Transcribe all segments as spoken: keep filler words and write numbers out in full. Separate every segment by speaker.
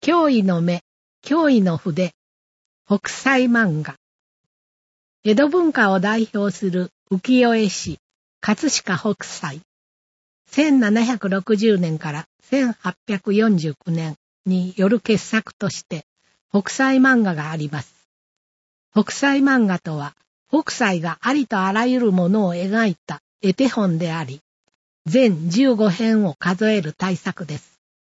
Speaker 1: 脅威の目、脅威の筆、北斎漫画。江戸文化を代表する浮世絵師、葛飾北斎。せんななひゃくろくじゅうねんからせんはっぴゃくよんじゅうきゅうねんによる傑作として、北斎漫画があります。北斎漫画とは、北斎がありとあらゆるものを描いた絵手本であり、全じゅうごへんを数える大作です。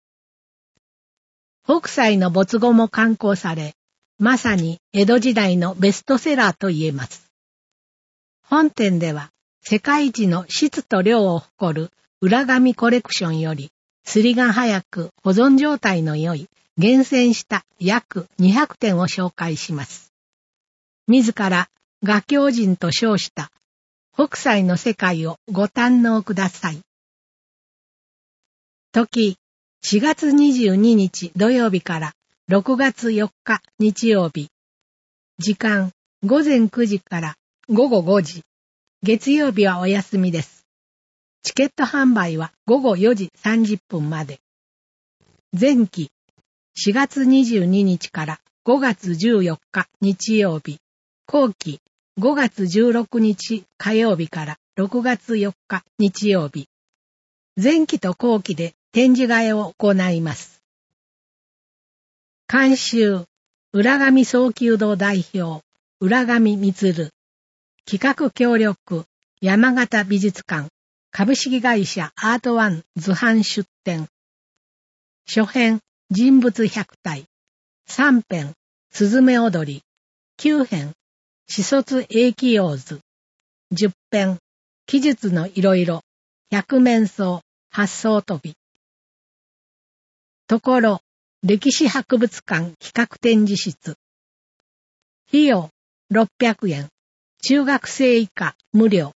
Speaker 1: 北斎の没後も刊行され、まさに江戸時代のベストセラーと言えます。本展では、世界一の質と量を誇る裏紙コレクションより、刷りが早く保存状態の良い厳選した約にひゃくてんを紹介します。自ら画狂人と称した北斎の世界をご堪能ください。時、しがつにじゅうににち土曜日からろくがつよっか日曜日。時間、ごぜんくじからごごごじ。月曜日はお休みです。チケット販売はごごよじさんじゅっぷんまで。前期、しがつにじゅうににちからごがつじゅうよっか日曜日。後期、ごがつじゅうろくにち火曜日からろくがつよっか日曜日。前期と後期で展示会を行います。監修、浦上総弓道代表、浦上充。企画協力、山形美術館、株式会社アートワン図版出展。初編、人物百体。三編、すずめ踊り。九編、史卒英気様図。十編、記述のいろいろ。百面相、八層飛び。ところ、歴史博物館企画展示室。費用、ろっぴゃくえん。中学生以下、無料。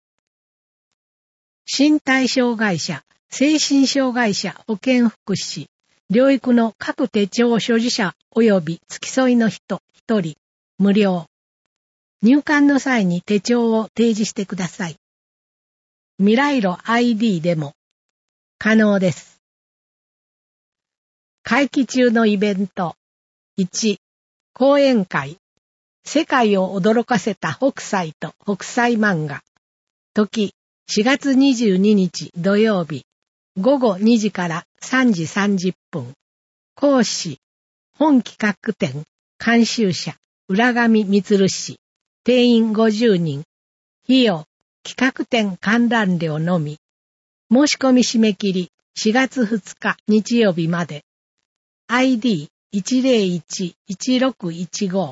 Speaker 1: 身体障害者、精神障害者保健福祉、療育の各手帳所持者及び付き添いの人一人、無料。入館の際に手帳を提示してください。未来路 アイディー でも可能です。会期中のイベント。いち、講演会。世界を驚かせた北斎と北斎漫画。時、しがつにじゅうににち土曜日。ごごにじからさんじさんじゅっぷん。講師、本企画展、監修者、浦上充氏。定員ごじゅうにん。費用、企画展観覧料のみ。申し込み締め切り、しがつふつか日曜日まで。アイディーいちぜろいちいちろくいちご。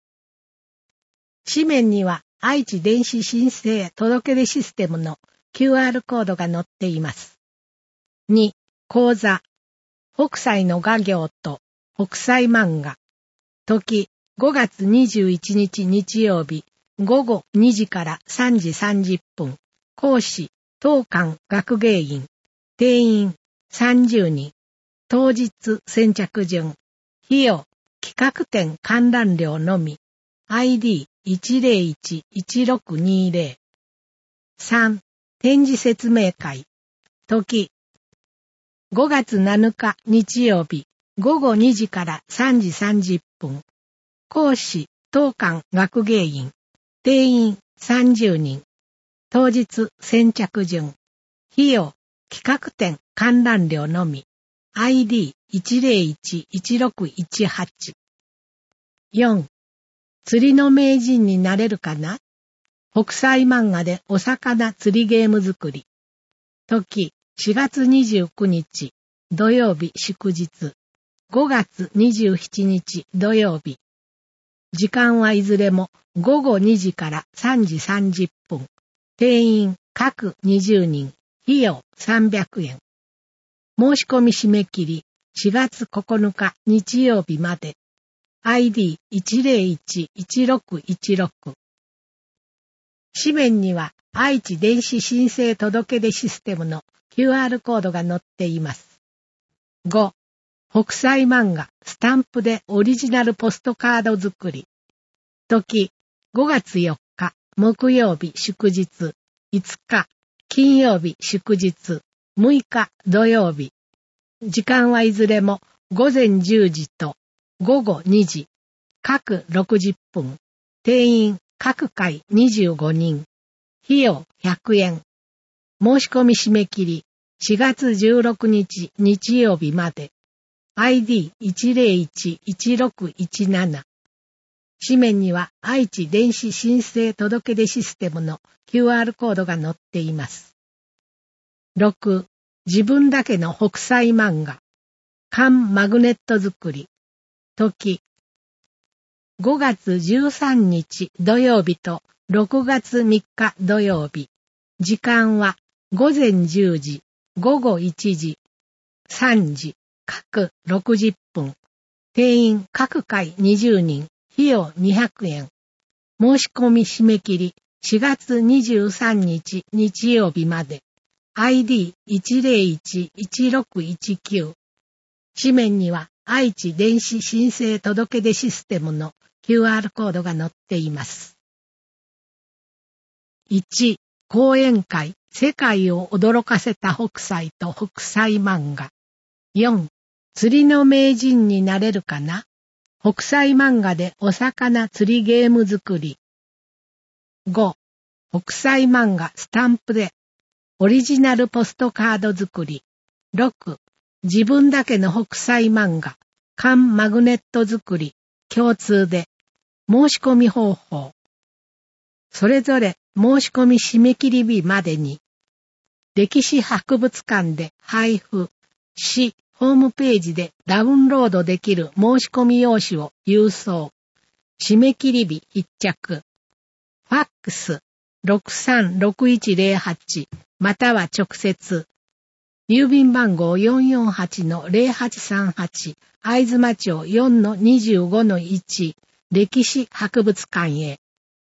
Speaker 1: 紙面には愛知電子申請届出システムの キューアール コードが載っています。に、講座。北斎の画業と北斎漫画。時、ごがつにじゅういちにち日曜日、ごごにじからさんじさんじゅっぷん。講師、東館学芸員。定員さんじゅうにん。当日先着順。費用、企画展観覧料のみ。アイディーいちぜろいちいちろくにぜろ。さん、展示説明会。時、ごがつなのか日曜日、ごごにじからさんじさんじゅっぷん。講師、東館学芸員。定員さんじゅうにん。当日先着順。費用、企画展観覧料のみ。アイディーいちぜろいちいちろくいちはち。よん、釣りの名人になれるかな？北斎漫画でお魚釣りゲーム作り。時、しがつにじゅうくにち、土曜日祝日。ごがつにじゅうしちにち土曜日。時間はいずれもごごにじからさんじさんじゅっぷん。定員各にじゅうにん。費用さんびゃくえん。申し込み締め切りしがつここのか日曜日まで。アイディーいちぜろいちいちろくいちろく。紙面には愛知電子申請届出システムの キューアール コードが載っています。ご、北斎漫画スタンプでオリジナルポストカード作り。時、ごがつよっか木曜日祝日、いつか金曜日祝日、むいか土曜日。時間はいずれも午前じゅうじと午後にじ、各ろくじゅっぷん、定員各回にじゅうごにん、費用ひゃくえん。申し込み締め切りしがつじゅうろくにち日曜日まで。アイディーいちゼロいちいちろくいちなな。紙面には愛知電子申請届出システムの キューアール コードが載っています。ろく. 自分だけの北斎漫画。缶マグネット作り。時。ごがつじゅうさんにち土曜日とろくがつみっか土曜日。時間は午前じゅうじ、午後いちじ、さんじ、各ろくじゅっぷん。定員各回にじゅうにん、費用にひゃくえん。申し込み締め切りしがつにじゅうさんにち日曜日まで。アイディーいちゼロいちいちろくいちきゅう。紙面には愛知電子申請届出システムの キューアール コードが載っています。いち. 講演会世界を驚かせた北斎と北斎漫画。よん. 釣りの名人になれるかな？北斎漫画でお魚釣りゲーム作り。ご. 北斎漫画スタンプでオリジナルポストカード作り。ろく. 自分だけの北斎漫画缶マグネット作り共通で申し込み方法。それぞれ申し込み締め切り日までに歴史博物館で配布しホームページでダウンロードできる申し込み用紙を郵送。締め切り日必着。ファックス ろくさんろくいちゼロはち または直接。郵便番号 よんよんはちのゼロはちさんはち 会津間町 よんのにじゅうごのいち 歴史博物館へ。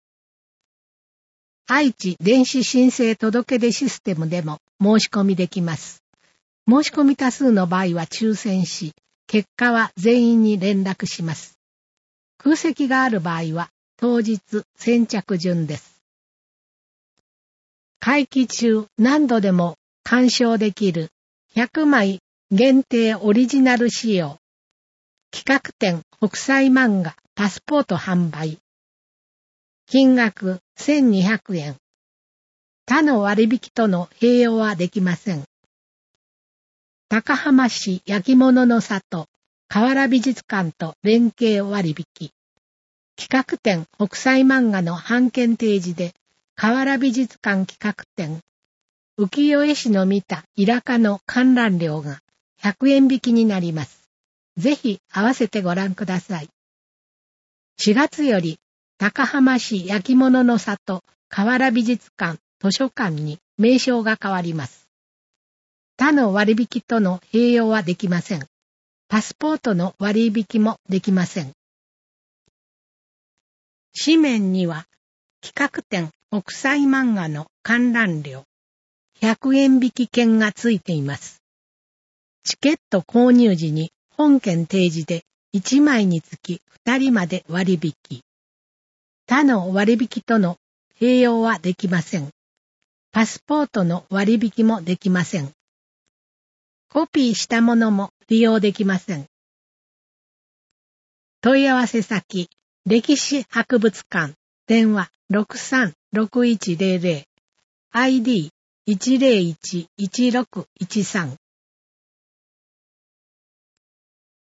Speaker 1: 愛知電子申請届出システムでも申し込みできます。申し込み多数の場合は抽選し、結果は全員に連絡します。空席がある場合は当日先着順です。会期中何度でも鑑賞できるひゃくまい限定オリジナル仕様。企画展北斎漫画パスポート販売。金額せんにひゃくえん。他の割引との併用はできません。高浜市焼き物の里、河原美術館と連携割引。企画展北斎漫画の版権提示で、河原美術館企画展、浮世絵師の見たイラカの観覧料がひゃくえん引きになります。ぜひ合わせてご覧ください。しがつより、高浜市焼き物の里、河原美術館、図書館に名称が変わります。他の割引との併用はできません。パスポートの割引もできません。紙面には企画展北斎漫画の観覧料ひゃくえん引き券がついています。チケット購入時に本券提示でいちまいにつきふたりまで割引。他の割引との併用はできません。パスポートの割引もできません。コピーしたものも利用できません。問い合わせ先、歴史博物館、電話 ろくさんろくいちゼロゼロ、アイディーいちゼロいちいちろくいちさん。